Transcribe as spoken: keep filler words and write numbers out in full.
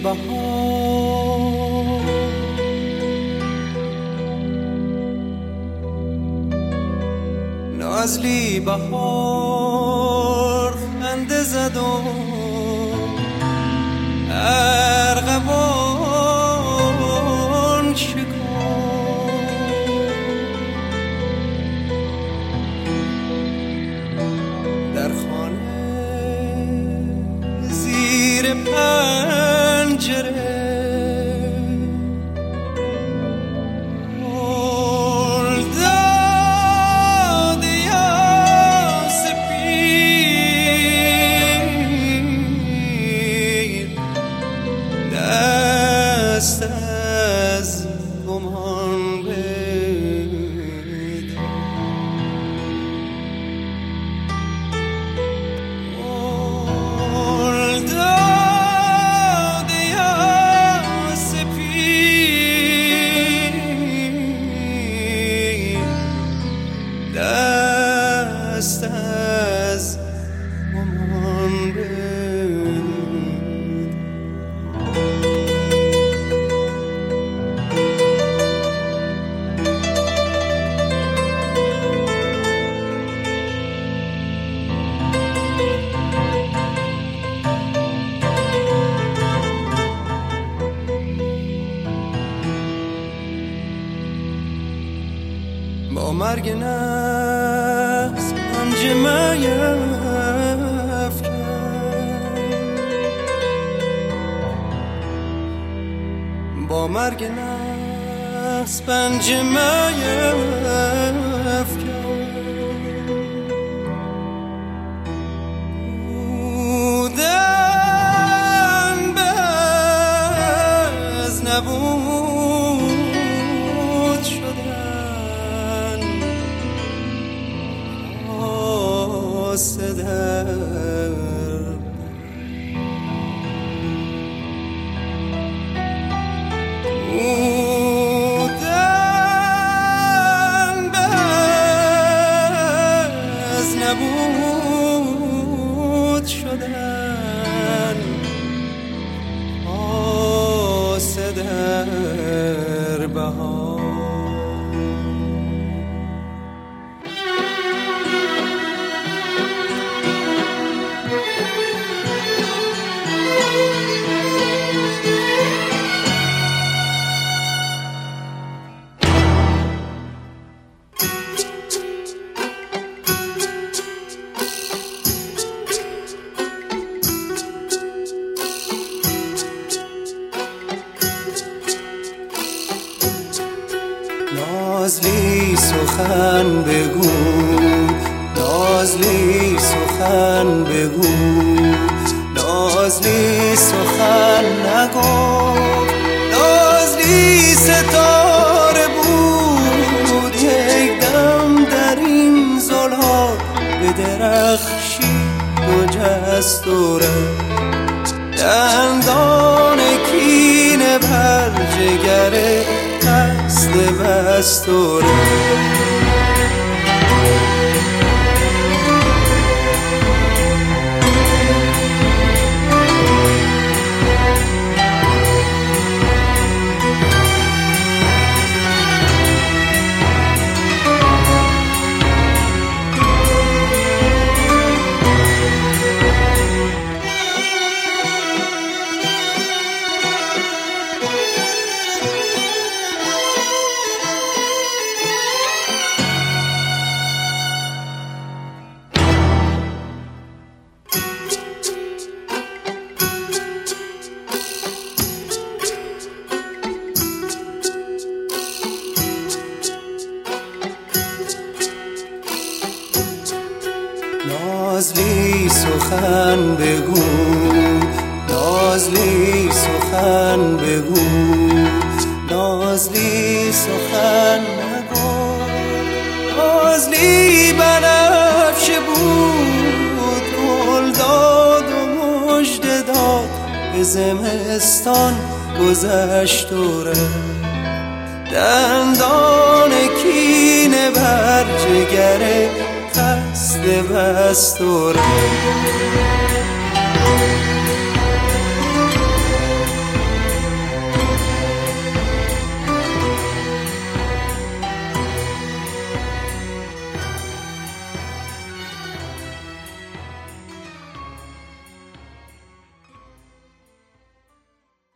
بهار نازلی بهار خنده زد و ارغوان شکفت در خانه زیر پنجره دست از گمان بدار داد یا سپید دست از گمان بدار با مرگ نفس پنجه میفکن با مرگ نفس پنجه میفکن بودن به از نبود شدن آسدر بودن به از نبود شدن آسدر بهار نازلی سخن بگو نازلی سخن بگو نازلی سخن نگو نازلی ستاره بود یک دم در این زلها به درخشی مجستوره دندان کینه بر جگره دست بستوره نازلی سخن بگو نازلی سخن بگو نازلی سخن نگو نازلی بنفشه بود گل داد و مژده داد به زمستان گذشتوره دندان کینه بر جگره خسته بستوره